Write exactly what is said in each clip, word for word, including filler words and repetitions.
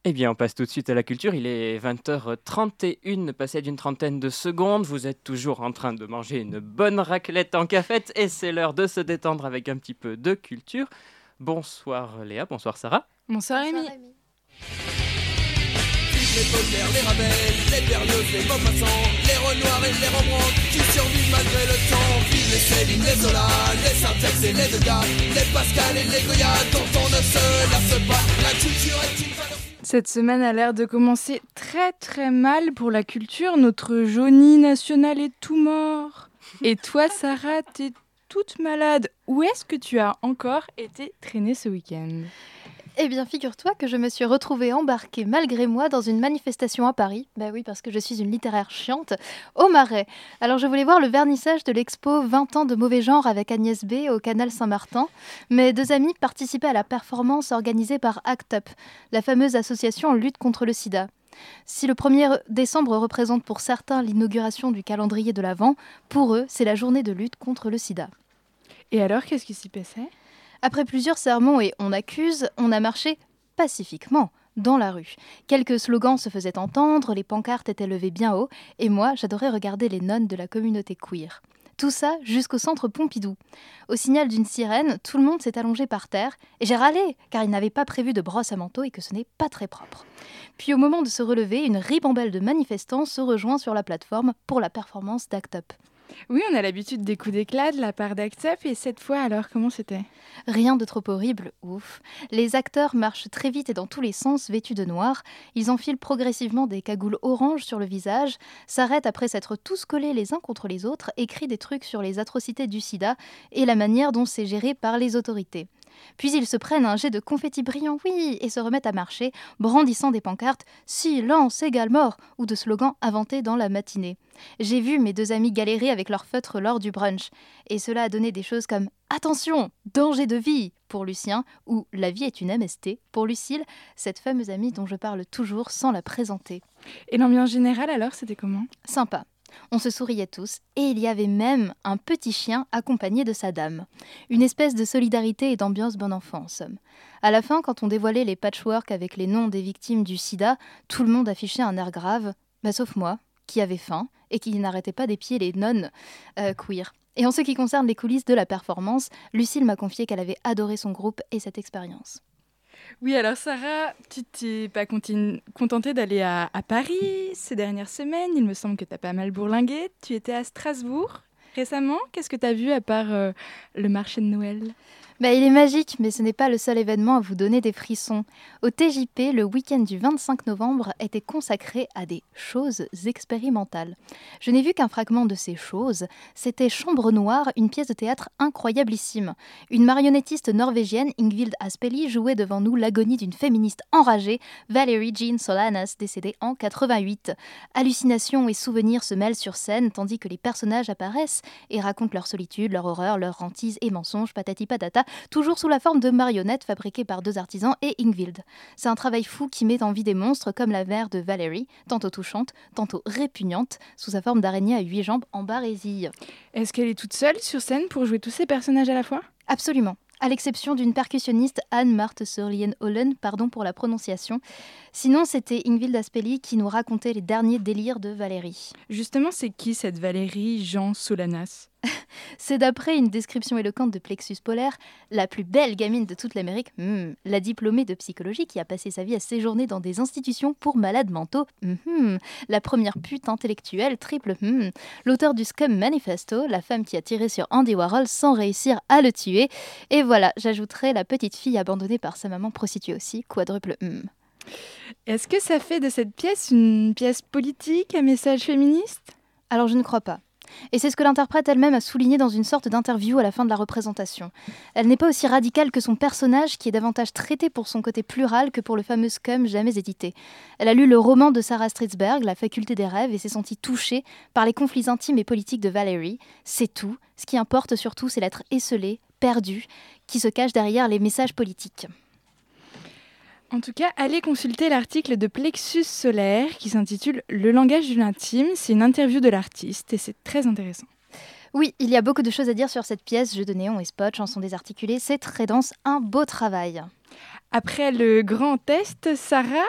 Eh bien, on passe tout de suite à la culture. Il est vingt heures trente et une, passé d'une trentaine de secondes. Vous êtes toujours en train de manger une bonne raclette en cafette et c'est l'heure de se détendre avec un petit peu de culture. Bonsoir Léa, bonsoir Sarah. Bonsoir Rémi. Les potters, les ravels, les berlioz, les maupassants, les renoirs et les rembrandts qui survivent malgré le temps. Vive les Céline, les Zola, les Syntex et les Degas, les Pascal et les Goya dont on ne se lasse pas. La culture est une valeur. Cette semaine a l'air de commencer très très mal pour la culture. Notre Johnny national est tout mort. Et toi Sarah, t'es toute malade. Où est-ce que tu as encore été traînée ce week-end ? Eh bien, figure-toi que je me suis retrouvée embarquée malgré moi dans une manifestation à Paris. Bah oui, parce que je suis une littéraire chiante, au Marais. Alors, je voulais voir le vernissage de l'expo vingt ans de mauvais genre avec Agnès B au canal Saint-Martin. Mes deux amis participaient à la performance organisée par ACT UP, la fameuse association en lutte contre le sida. Si le premier décembre représente pour certains l'inauguration du calendrier de l'Avent, pour eux, c'est la journée de lutte contre le sida. Et alors, qu'est-ce qui s'y passait ? Après plusieurs sermons et on accuse, on a marché pacifiquement dans la rue. Quelques slogans se faisaient entendre, les pancartes étaient levées bien haut, et moi, j'adorais regarder les nonnes de la communauté queer. Tout ça jusqu'au centre Pompidou. Au signal d'une sirène, tout le monde s'est allongé par terre, et j'ai râlé, car ils n'avaient pas prévu de brosse à manteau et que ce n'est pas très propre. Puis au moment de se relever, une ribambelle de manifestants se rejoint sur la plateforme pour la performance d'ACT UP. Oui, on a l'habitude des coups d'éclat de la part d'ACT UP, et cette fois, alors, comment c'était ? Rien de trop horrible, ouf. Les acteurs marchent très vite et dans tous les sens, vêtus de noir. Ils enfilent progressivement des cagoules oranges sur le visage, s'arrêtent après s'être tous collés les uns contre les autres, écrient des trucs sur les atrocités du sida et la manière dont c'est géré par les autorités. Puis ils se prennent un jet de confettis brillant, oui, et se remettent à marcher, brandissant des pancartes « Silence égale mort » ou de slogans inventés dans la matinée. J'ai vu mes deux amis galérer avec leur feutre lors du brunch, et cela a donné des choses comme « Attention, danger de vie » pour Lucien, ou « La vie est une M S T » pour Lucille, cette fameuse amie dont je parle toujours sans la présenter. Et l'ambiance générale, alors, c'était comment ? Sympa. On se souriait tous, et il y avait même un petit chien accompagné de sa dame. Une espèce de solidarité et d'ambiance bon enfant, en somme. À la fin, quand on dévoilait les patchworks avec les noms des victimes du sida, tout le monde affichait un air grave, bah, sauf moi, qui avait faim, et qui n'arrêtait pas d'épier les nonnes euh, queer. Et en ce qui concerne les coulisses de la performance, Lucille m'a confié qu'elle avait adoré son groupe et cette expérience. Oui, alors Sarah, tu t'es pas continu- contentée d'aller à, à Paris ces dernières semaines. Il me semble que tu as pas mal bourlingué. Tu étais à Strasbourg récemment. Qu'est-ce que tu as vu à part euh, le marché de Noël ? Bah, il est magique, mais ce n'est pas le seul événement à vous donner des frissons. Au T J P, le week-end du vingt-cinq novembre était consacré à des choses expérimentales. Je n'ai vu qu'un fragment de ces choses. C'était Chambre Noire, une pièce de théâtre incroyablissime. Une marionnettiste norvégienne, Ingvild Aspeli, jouait devant nous l'agonie d'une féministe enragée, Valerie Jean Solanas, décédée en quatre-vingt-huit. Hallucinations et souvenirs se mêlent sur scène, tandis que les personnages apparaissent et racontent leur solitude, leur horreur, leur hantise et mensonges, patati patata, toujours sous la forme de marionnettes fabriquées par deux artisans et Ingvild. C'est un travail fou qui met en vie des monstres comme la mère de Valérie, tantôt touchante, tantôt répugnante, sous sa forme d'araignée à huit jambes en barésie. Est-ce qu'elle est toute seule sur scène pour jouer tous ces personnages à la fois ? Absolument. À l'exception d'une percussionniste, Anne-Marthe Surlien-Hollen, pardon pour la prononciation. Sinon, c'était Ingvild Aspeli qui nous racontait les derniers délires de Valérie. Justement, c'est qui cette Valérie Jean Solanas ? C'est d'après une description éloquente de Plexus Polaire, la plus belle gamine de toute l'Amérique, hmm, la diplômée de psychologie qui a passé sa vie à séjourner dans des institutions pour malades mentaux, hmm, la première pute intellectuelle, triple, hmm, l'auteur du Scum Manifesto, la femme qui a tiré sur Andy Warhol sans réussir à le tuer, et voilà, j'ajouterai la petite fille abandonnée par sa maman prostituée aussi, quadruple, hmm. Est-ce que ça fait de cette pièce une pièce politique à message féministe ? Alors je ne crois pas. Et c'est ce que l'interprète elle-même a souligné dans une sorte d'interview à la fin de la représentation. Elle n'est pas aussi radicale que son personnage, qui est davantage traité pour son côté plural que pour le fameux scum jamais édité. Elle a lu le roman de Sarah Stridsberg, La faculté des rêves, et s'est sentie touchée par les conflits intimes et politiques de Valérie. C'est tout. Ce qui importe surtout, c'est l'être esseulé, perdu, qui se cache derrière les messages politiques. En tout cas, allez consulter l'article de Plexus Solaire qui s'intitule « Le langage de l'intime ». C'est une interview de l'artiste et c'est très intéressant. Oui, il y a beaucoup de choses à dire sur cette pièce, jeux de néon et spots, chansons désarticulées, c'est très dense, un beau travail. Après le grand test, Sarah,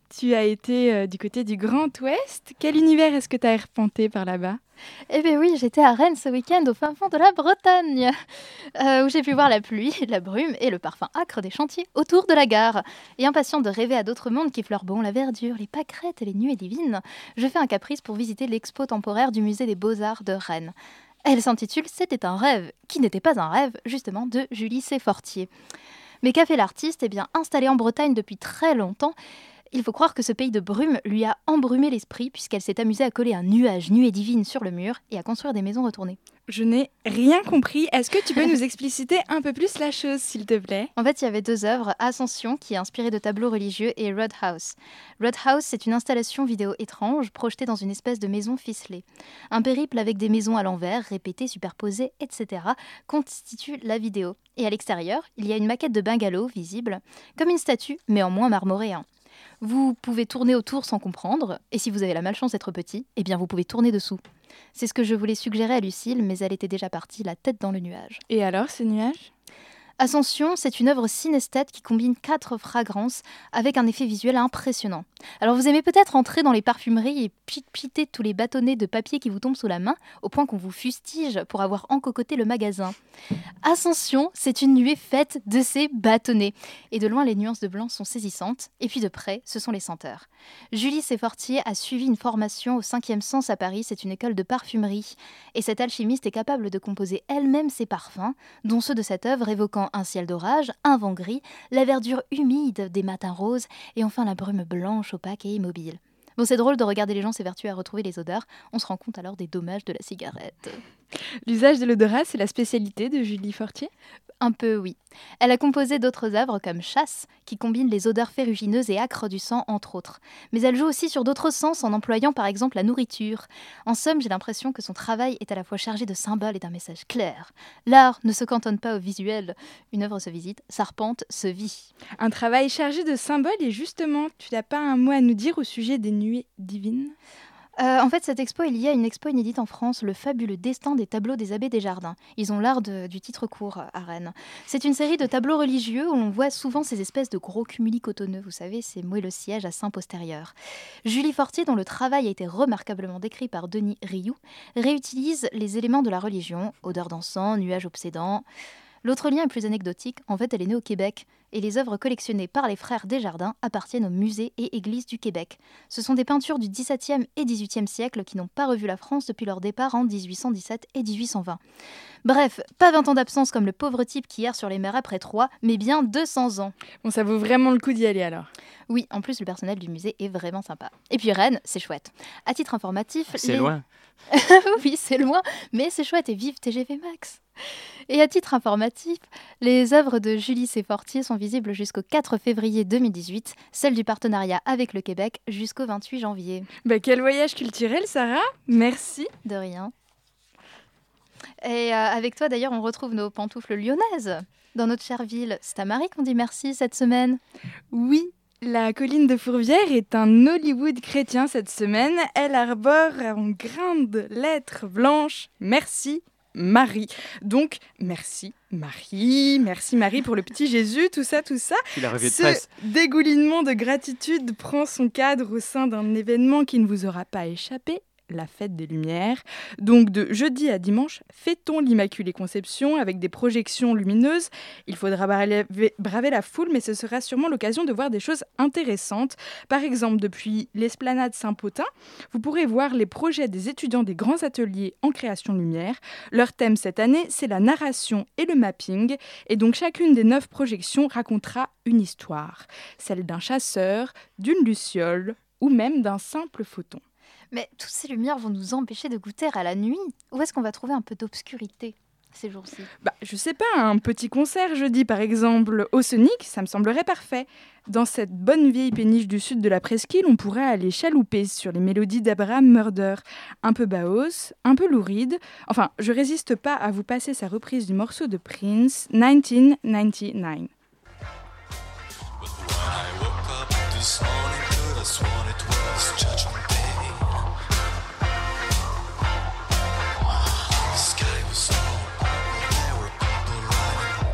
tu as été euh, du côté du Grand Ouest. Quel univers est-ce que tu as arpenté par là-bas ? Eh bien oui, j'étais à Rennes ce week-end au fin fond de la Bretagne, euh, où j'ai pu voir la pluie, la brume et le parfum âcre des chantiers autour de la gare. Et impatient de rêver à d'autres mondes qui fleurent bon la verdure, les pâquerettes et les nuées divines, je fais un caprice pour visiter l'expo temporaire du musée des Beaux-Arts de Rennes. Elle s'intitule « C'était un rêve », qui n'était pas un rêve, justement, de Julie Séfortier. Mais qu'a fait l'artiste ? Eh bien, installée en Bretagne depuis très longtemps, il faut croire que ce pays de brume lui a embrumé l'esprit puisqu'elle s'est amusée à coller un nuage nuée divine sur le mur et à construire des maisons retournées. Je n'ai rien compris. Est-ce que tu peux nous expliciter un peu plus la chose, s'il te plaît ? En fait, il y avait deux œuvres, Ascension, qui est inspirée de tableaux religieux, et Roadhouse. Roadhouse, c'est une installation vidéo étrange, projetée dans une espèce de maison ficelée. Un périple avec des maisons à l'envers, répétées, superposées, et cetera, constitue la vidéo. Et à l'extérieur, il y a une maquette de bungalow visible, comme une statue, mais en moins marmorée. Hein. Vous pouvez tourner autour sans comprendre, et si vous avez la malchance d'être petit, eh bien vous pouvez tourner dessous. C'est ce que je voulais suggérer à Lucille, mais elle était déjà partie, la tête dans le nuage. Et alors, ce nuage ? Ascension, c'est une œuvre synesthète qui combine quatre fragrances avec un effet visuel impressionnant. Alors vous aimez peut-être entrer dans les parfumeries et piter tous les bâtonnets de papier qui vous tombent sous la main, au point qu'on vous fustige pour avoir encocoté le magasin. Ascension, c'est une nuée faite de ces bâtonnets. Et de loin, les nuances de blanc sont saisissantes, et puis de près, ce sont les senteurs. Julie Séfortier a suivi une formation au cinquième Sens à Paris, c'est une école de parfumerie. Et cette alchimiste est capable de composer elle-même ses parfums, dont ceux de cette œuvre évoquant un ciel d'orage, un vent gris, la verdure humide des matins roses et enfin la brume blanche, opaque et immobile. Bon, c'est drôle de regarder les gens s'évertuer à retrouver les odeurs. On se rend compte alors des dommages de la cigarette. L'usage de l'odorat, c'est la spécialité de Julie Fortier ? Un peu, oui. Elle a composé d'autres œuvres comme Chasse, qui combine les odeurs ferrugineuses et âcres du sang, entre autres. Mais elle joue aussi sur d'autres sens en employant par exemple la nourriture. En somme, j'ai l'impression que son travail est à la fois chargé de symboles et d'un message clair. L'art ne se cantonne pas au visuel. Une œuvre se visite, s'arpente, se vit. Un travail chargé de symboles et justement, tu n'as pas un mot à nous dire au sujet des nuées divines ? Euh, en fait, cette expo est liée à une expo inédite en France, Le fabuleux destin des tableaux des abbés Desjardins. Ils ont l'art de, du titre court à Rennes. C'est une série de tableaux religieux où l'on voit souvent ces espèces de gros cumuli cotonneux, vous savez, ces moelleux sièges à seins postérieurs. Julie Fortier, dont le travail a été remarquablement décrit par Denis Rioux, réutilise les éléments de la religion, odeur d'encens, nuages obsédants. L'autre lien est plus anecdotique, en fait elle est née au Québec, et les œuvres collectionnées par les frères Desjardins appartiennent au musée et église du Québec. Ce sont des peintures du dix-septième et dix-huitième siècle qui n'ont pas revu la France depuis leur départ en dix-huit cent dix-sept et dix-huit cent vingt. Bref, pas vingt ans d'absence comme le pauvre type qui erre sur les mers après Troie, mais bien deux cents ans. Bon, ça vaut vraiment le coup d'y aller alors. Oui, en plus le personnel du musée est vraiment sympa. Et puis Rennes, c'est chouette. À titre informatif... C'est les... loin. Oui, c'est loin, mais c'est chouette et vive T G V Max. Et à titre informatif, les œuvres de Julie Séfortier sont visibles jusqu'au quatre février deux mille dix-huit, celles du partenariat avec le Québec jusqu'au vingt-huit janvier. Bah, quel voyage culturel, Sarah. Merci. De rien. Et euh, avec toi, d'ailleurs, on retrouve nos pantoufles lyonnaises dans notre chère ville. C'est à Marie qu'on dit merci cette semaine. Oui. La colline de Fourvière est un Hollywood chrétien cette semaine. Elle arbore en grandes lettres blanches « Merci Marie ». Donc, merci Marie, merci Marie pour le petit Jésus, tout ça, tout ça. Il a revue de Ce presse. dégoulinement de gratitude prend son cadre au sein d'un événement qui ne vous aura pas échappé, la fête des Lumières. Donc de jeudi à dimanche, fêtons l'Immaculée Conception avec des projections lumineuses. Il faudra braver, braver la foule, mais ce sera sûrement l'occasion de voir des choses intéressantes. Par exemple, depuis l'esplanade Saint-Potin, vous pourrez voir les projets des étudiants des grands ateliers en création lumière. Leur thème cette année, c'est la narration et le mapping. Et donc chacune des neuf projections racontera une histoire. Celle d'un chasseur, d'une luciole ou même d'un simple photon. Mais toutes ces lumières vont nous empêcher de goûter à la nuit. Où est-ce qu'on va trouver un peu d'obscurité ces jours-ci ? Bah, je sais pas, un petit concert jeudi par exemple au Sonic, ça me semblerait parfait. Dans cette bonne vieille péniche du sud de la presqu'île, on pourrait aller chalouper sur les mélodies d'Abraham Murder. Un peu baos, un peu louride. Enfin, je résiste pas à vous passer sa reprise du morceau de Prince, dix-neuf quatre-vingt-dix-neuf.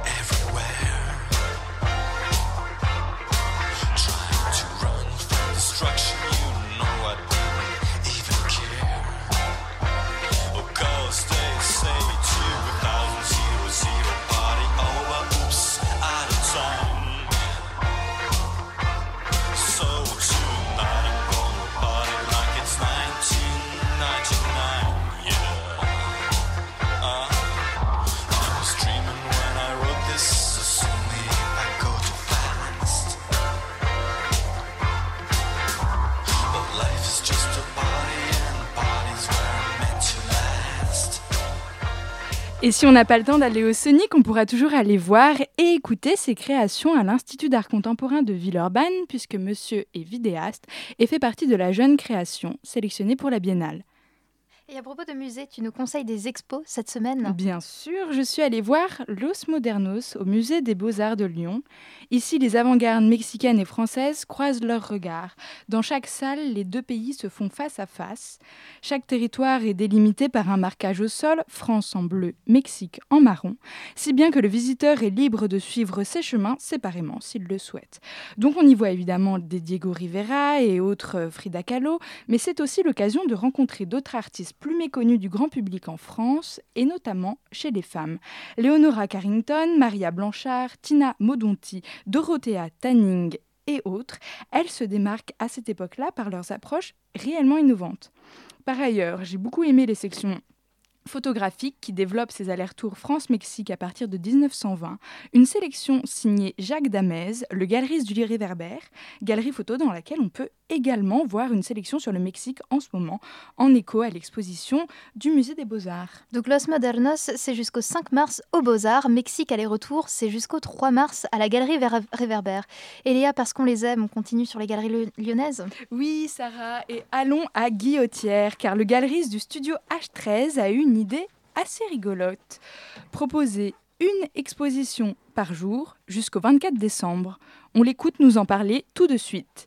Trying to run from the Et si on n'a pas le temps d'aller au Sonic, on pourra toujours aller voir et écouter ses créations à l'Institut d'art contemporain de Villeurbanne, puisque monsieur est vidéaste et fait partie de la jeune création sélectionnée pour la Biennale. Et à propos de musée, tu nous conseilles des expos cette semaine ? Bien sûr, je suis allée voir Los Modernos au musée des Beaux-Arts de Lyon. Ici, les avant-gardes mexicaines et françaises croisent leurs regards. Dans chaque salle, les deux pays se font face à face. Chaque territoire est délimité par un marquage au sol, France en bleu, Mexique en marron, si bien que le visiteur est libre de suivre ses chemins séparément s'il le souhaite. Donc on y voit évidemment des Diego Rivera et autres Frida Kahlo, mais c'est aussi l'occasion de rencontrer d'autres artistes plus méconnus du grand public en France, et notamment chez les femmes. Leonora Carrington, Maria Blanchard, Tina Modonti, Dorothea Tanning et autres, elles se démarquent à cette époque-là par leurs approches réellement innovantes. Par ailleurs, j'ai beaucoup aimé les sections photographique qui développe ses allers-retours France-Mexique à partir de dix-neuf cent vingt, une sélection signée Jacques Damez, le galeriste du Réverbère, galerie photo dans laquelle on peut également voir une sélection sur le Mexique en ce moment, en écho à l'exposition du Musée des Beaux-Arts. Donc Los Modernos, c'est jusqu'au cinq mars aux Beaux-Arts, Mexique aller-retour, c'est jusqu'au trois mars à la galerie Ver- Réverbère. Et Léa, parce qu'on les aime, on continue sur les galeries le- lyonnaises ? Oui, Sarah, et allons à Guillotière, car le galeriste du studio H treize a eu une idée assez rigolote. Proposer une exposition par jour jusqu'au vingt-quatre décembre. On l'écoute nous en parler tout de suite.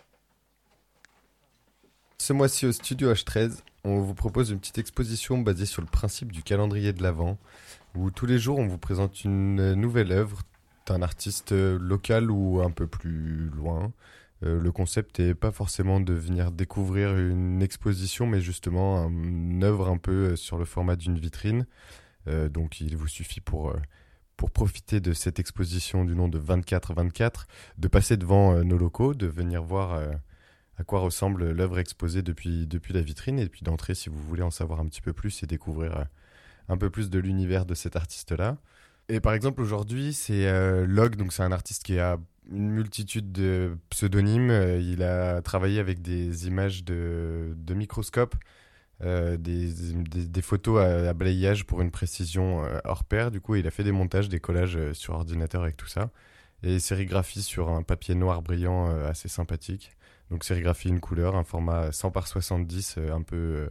Ce mois-ci au studio H treize, on vous propose une petite exposition basée sur le principe du calendrier de l'Avent, où tous les jours on vous présente une nouvelle œuvre d'un artiste local ou un peu plus loin. Euh, le concept n'est pas forcément de venir découvrir une exposition, mais justement une œuvre un peu sur le format d'une vitrine. Euh, donc il vous suffit pour, euh, pour profiter de cette exposition du nom de vingt-quatre vingt-quatre, de passer devant euh, nos locaux, de venir voir euh, à quoi ressemble l'œuvre exposée depuis, depuis la vitrine, et puis d'entrer si vous voulez en savoir un petit peu plus et découvrir euh, un peu plus de l'univers de cet artiste-là. Et par exemple aujourd'hui c'est euh, Log, donc c'est un artiste qui a une multitude de pseudonymes. Euh, il a travaillé avec des images de, de microscope, euh, des, des, des photos à, à balayage pour une précision euh, hors pair. Du coup, il a fait des montages, des collages euh, sur ordinateur avec tout ça. Et sérigraphie sur un papier noir brillant euh, assez sympathique. Donc sérigraphie une couleur, un format cent par soixante-dix, euh, un peu... Euh,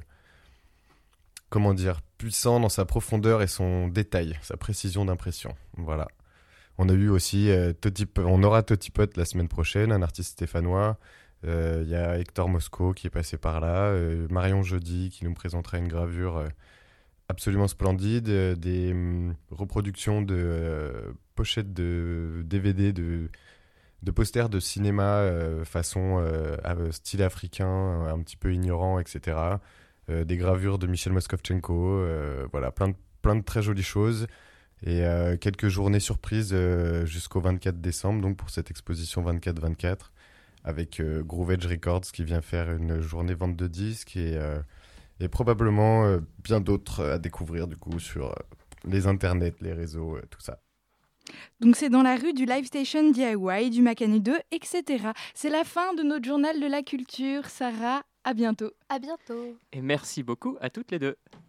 comment dire, puissant dans sa profondeur et son détail, sa précision d'impression. Voilà. On a eu aussi, euh, Totip, on aura Totipot la semaine prochaine, un artiste stéphanois. Il euh, y a Hector Mosco qui est passé par là, euh, Marion Jeudi qui nous présentera une gravure euh, absolument splendide, euh, des euh, reproductions de euh, pochettes de D V D, de, de posters de cinéma euh, façon euh, style africain, un petit peu ignorant, et cetera. Euh, des gravures de Michel Moskovtchenko, euh, voilà, plein de, plein de très jolies choses. Et euh, quelques journées surprises euh, jusqu'au vingt-quatre décembre, donc pour cette exposition vingt-quatre vingt-quatre, avec euh, Groove Edge Records qui vient faire une journée vente de disques et, euh, et probablement euh, bien d'autres à découvrir du coup sur euh, les internets, les réseaux, euh, tout ça. Donc c'est dans la rue du Live Station D I Y, du Macani deux, et cetera. C'est la fin de notre journal de la culture. Sarah, à bientôt. À bientôt. Et merci beaucoup à toutes les deux.